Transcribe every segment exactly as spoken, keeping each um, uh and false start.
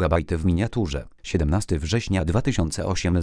gigabajtów w miniaturze. siedemnastego września dwa tysiące osiemnastego.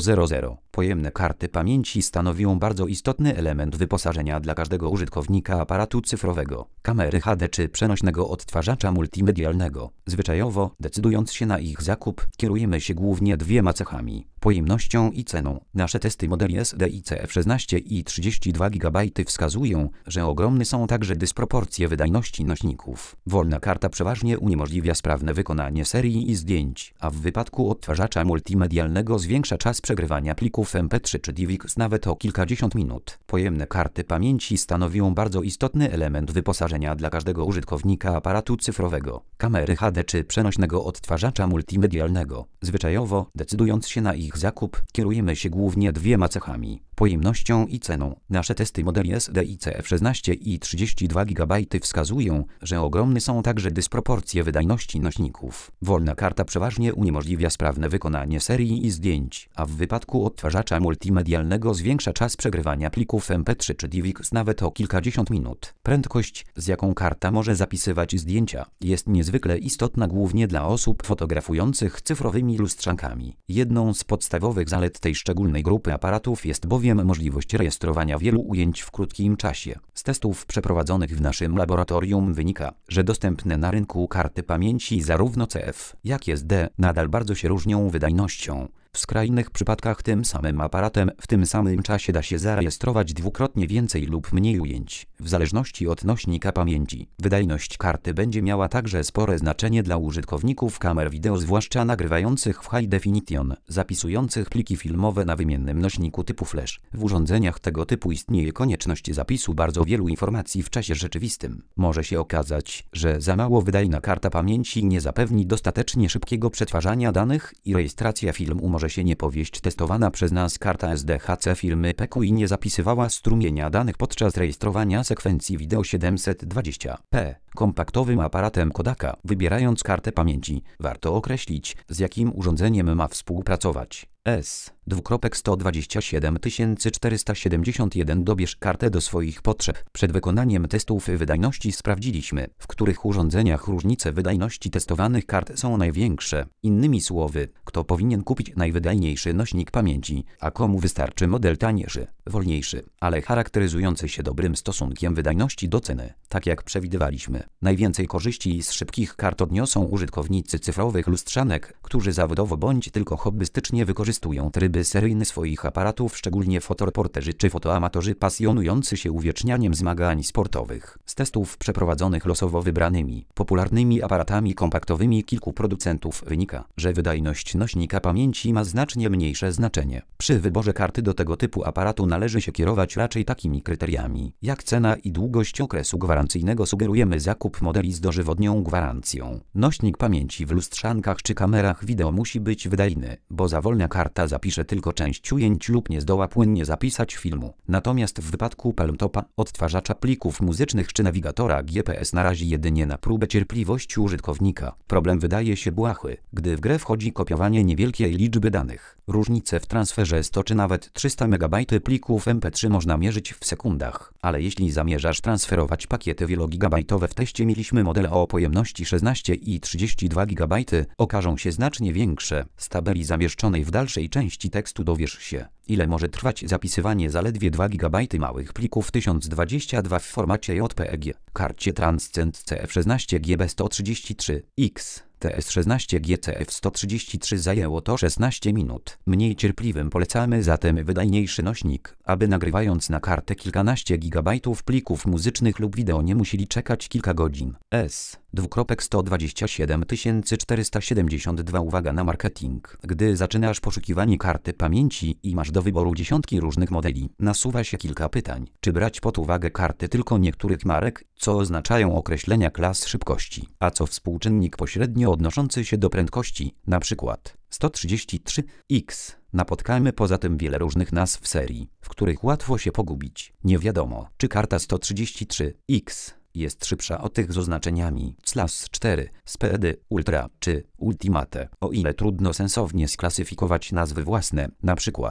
Pojemne karty pamięci stanowią bardzo istotny element wyposażenia dla każdego użytkownika aparatu cyfrowego, kamery H D czy przenośnego odtwarzacza multimedialnego. Zwyczajowo, decydując się na ich zakup, kierujemy się głównie dwiema cechami: pojemnością i ceną. Nasze testy modeli S D I C F szesnaście i trzydzieści dwa gigabajty wskazują, że ogromne są także dysproporcje wydajności nośników. Wolna karta przeważnie uniemożliwia sprawne wykonanie serii i zdjęć, a w wypadku odtwarzacza multimedialnego zwiększa czas przegrywania plików M P trzy czy D V X nawet o kilkadziesiąt minut. Pojemne karty pamięci stanowią bardzo istotny element wyposażenia dla każdego użytkownika aparatu cyfrowego, kamery H D czy przenośnego odtwarzacza multimedialnego. Zwyczajowo, decydując się na ich zakup, kierujemy się głównie dwiema cechami: pojemnością i ceną. Nasze testy modeli S D I C F szesnaście i trzydzieści dwa gigabajty wskazują, że ogromne są także dysproporcje wydajności nośników. Wolna karta przeważnie uniemożliwia sprawne wykonanie serii i zdjęć, a w wypadku odtwarzacza multimedialnego zwiększa czas przegrywania plików M P trzy czy D V X nawet o kilkadziesiąt minut. Prędkość, z jaką karta może zapisywać zdjęcia, jest niezwykle istotna głównie dla osób fotografujących cyfrowymi lustrzankami. Jedną z podstawowych zalet tej szczególnej grupy aparatów jest bowiem możliwość rejestrowania wielu ujęć w krótkim czasie. Z testów przeprowadzonych w naszym laboratorium wynika, że dostępne na rynku karty pamięci zarówno C F, jak i S D nadal bardzo się różnią wydajnością. W skrajnych przypadkach tym samym aparatem w tym samym czasie da się zarejestrować dwukrotnie więcej lub mniej ujęć, w zależności od nośnika pamięci. Wydajność karty będzie miała także spore znaczenie dla użytkowników kamer wideo, zwłaszcza nagrywających w High Definition, zapisujących pliki filmowe na wymiennym nośniku typu flash. W urządzeniach tego typu istnieje konieczność zapisu bardzo wielu informacji w czasie rzeczywistym. Może się okazać, że za mało wydajna karta pamięci nie zapewni dostatecznie szybkiego przetwarzania danych i rejestracja filmu może się nie powieść. Testowana przez nas karta S D H C firmy P E C O i nie zapisywała strumienia danych podczas rejestrowania sekwencji wideo siedemset dwadzieścia p. Kompaktowym aparatem Kodaka. Wybierając kartę pamięci, warto określić, z jakim urządzeniem ma współpracować. S sto dwadzieścia siedem czterysta siedemdziesiąt jeden. Dobierz kartę do swoich potrzeb. Przed wykonaniem testów wydajności sprawdziliśmy, w których urządzeniach różnice wydajności testowanych kart są największe. Innymi słowy, kto powinien kupić najwydajniejszy nośnik pamięci, a komu wystarczy model taniejszy, wolniejszy, ale charakteryzujący się dobrym stosunkiem wydajności do ceny. Tak jak przewidywaliśmy, najwięcej korzyści z szybkich kart odniosą użytkownicy cyfrowych lustrzanek, którzy zawodowo bądź tylko hobbystycznie wykorzystują tryby seryjne swoich aparatów, szczególnie fotoreporterzy czy fotoamatorzy pasjonujący się uwiecznianiem zmagań sportowych. Z testów przeprowadzonych losowo wybranymi, popularnymi aparatami kompaktowymi kilku producentów wynika, że wydajność nośnika pamięci ma znacznie mniejsze znaczenie. Przy wyborze karty do tego typu aparatu należy się kierować raczej takimi kryteriami, jak cena i długość okresu gwarancyjnego. Sugerujemy zakup modeli z dożywotnią gwarancją. Nośnik pamięci w lustrzankach czy kamerach wideo musi być wydajny, bo za wolna karta zapisze tylko część ujęć lub nie zdoła płynnie zapisać filmu. Natomiast w wypadku palmtopa, odtwarzacza plików muzycznych czy nawigatora G P S narazi jedynie na próbę cierpliwości użytkownika. Problem wydaje się błahy, gdy w grę wchodzi kopiowanie niewielkiej liczby danych. Różnice w transferze sto czy nawet trzysta megabajtów plików M P trzy można mierzyć w sekundach, ale jeśli zamierzasz transferować pakiety wielogigabajtowe, w teście mieliśmy modele o pojemności szesnaście i trzydzieści dwa gigabajty, okażą się znacznie większe. Z tabeli zamieszczonej w dalszej części tekstu dowiesz się, ile może trwać zapisywanie zaledwie dwa gigabajty małych plików tysiąc dwadzieścia dwa w formacie J P E G. Karcie Transcend C F szesnaście G B sto trzydzieści trzy X T S szesnaście G C F sto trzydzieści trzy zajęło to szesnaście minut. Mniej cierpliwym polecamy zatem wydajniejszy nośnik, aby nagrywając na kartę kilkanaście gigabajtów plików muzycznych lub wideo nie musieli czekać kilka godzin. S sto dwadzieścia siedem czterysta siedemdziesiąt dwa. Uwaga na marketing. Gdy zaczynasz poszukiwanie karty pamięci i masz do wyboru dziesiątki różnych modeli, nasuwa się kilka pytań. Czy brać pod uwagę karty tylko niektórych marek, co oznaczają określenia klas szybkości, a co współczynnik pośrednio odnoszący się do prędkości, na przykład sto trzydzieści trzy X. Napotkamy poza tym wiele różnych nazw serii, w których łatwo się pogubić. Nie wiadomo, czy karta sto trzydzieści trzy X jest szybsza od tych z oznaczeniami C L A S cztery, Speedy, Ultra czy Ultimate, o ile trudno sensownie sklasyfikować nazwy własne, na przykład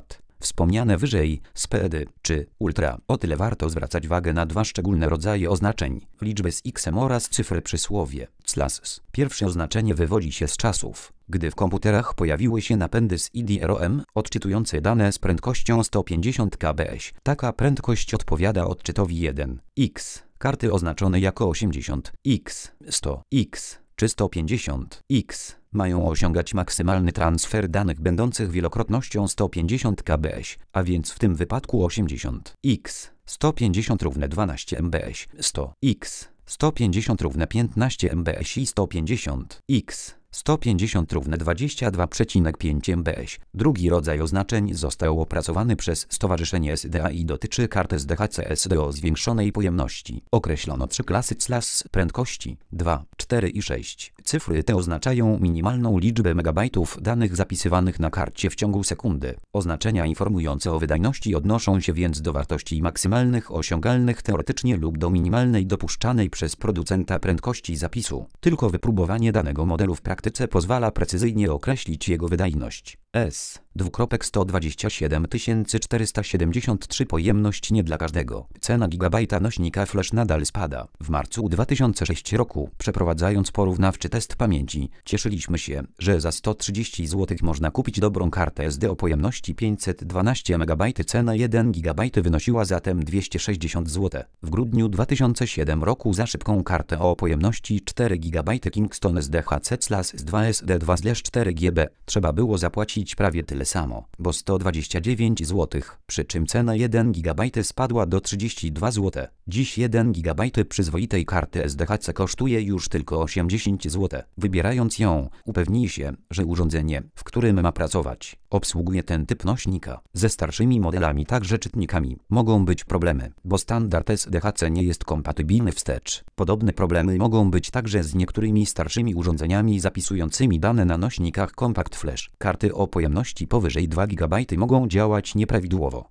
Wspomniane wyżej SPEDy czy Ultra. O tyle warto zwracać uwagę na dwa szczególne rodzaje oznaczeń: liczbę z X-em oraz cyfrę przysłowie C L A S. Pierwsze oznaczenie wywodzi się z czasów, gdy w komputerach pojawiły się napędy z E D R O M odczytujące dane z prędkością sto pięćdziesiąt kilobitów. Taka prędkość odpowiada odczytowi jeden X. Karty oznaczone jako osiemdziesiąt X, sto X czy sto pięćdziesiąt X mają osiągać maksymalny transfer danych będących wielokrotnością sto pięćdziesiąt kilobitów, a więc w tym wypadku osiemdziesiąt X, sto pięćdziesiąt równe dwanaście megabitów, sto X, sto pięćdziesiąt równe piętnaście megabitów i sto pięćdziesiąt X, sto pięćdziesiąt równe dwadzieścia dwa przecinek pięć megabitów. Drugi rodzaj oznaczeń został opracowany przez Stowarzyszenie S D A i dotyczy kart S D H C S D o zwiększonej pojemności. Określono trzy klasy C L A S prędkości: dwa, cztery i sześć. Cyfry te oznaczają minimalną liczbę megabajtów danych zapisywanych na karcie w ciągu sekundy. Oznaczenia informujące o wydajności odnoszą się więc do wartości maksymalnych osiągalnych teoretycznie lub do minimalnej dopuszczanej przez producenta prędkości zapisu. Tylko wypróbowanie danego modelu w praktyce pozwala precyzyjnie określić jego wydajność. S. sto dwadzieścia siedem tysięcy czterysta siedemdziesiąt trzy pojemność nie dla każdego. Cena gigabajta nośnika flash nadal spada. W marcu dwa tysiące szóstego roku, przeprowadzając porównawczy test pamięci, cieszyliśmy się, że za sto trzydzieści złotych można kupić dobrą kartę S D o pojemności pięćset dwanaście megabajtów. Cena jeden gigabajt wynosiła zatem dwieście sześćdziesiąt złotych. W grudniu dwa tysiące siódmego roku za szybką kartę o pojemności cztery gigabajty Kingston S D H C C L A S dwa S D dwa cztery G B trzeba było zapłacić prawie tyle samo, bo sto dwadzieścia dziewięć złotych, przy czym cena jeden gigabajt spadła do trzydzieści dwa złote. Dziś jeden gigabajt przyzwoitej karty S D H C kosztuje już tylko osiemdziesiąt złotych. Wybierając ją, upewnij się, że urządzenie, w którym ma pracować, obsługuje ten typ nośnika. Ze starszymi modelami, także czytnikami, mogą być problemy, bo standard S D H C nie jest kompatybilny wstecz. Podobne problemy mogą być także z niektórymi starszymi urządzeniami zapisującymi dane na nośnikach Compact Flash. Karty o pojemności powyżej dwa gigabajty mogą działać nieprawidłowo.